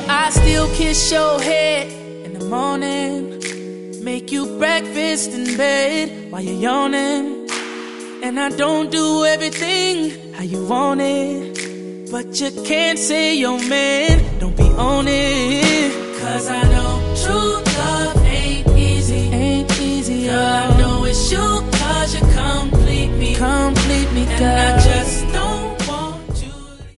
I still kiss your head in the morning, make you breakfast in bed while you're yawning. And I don't do everything how you want it, but you can't say your man don't be on it. Cause I know true love ain't easy. Ain't easy, girl, I know it's you, cause you complete me, girl.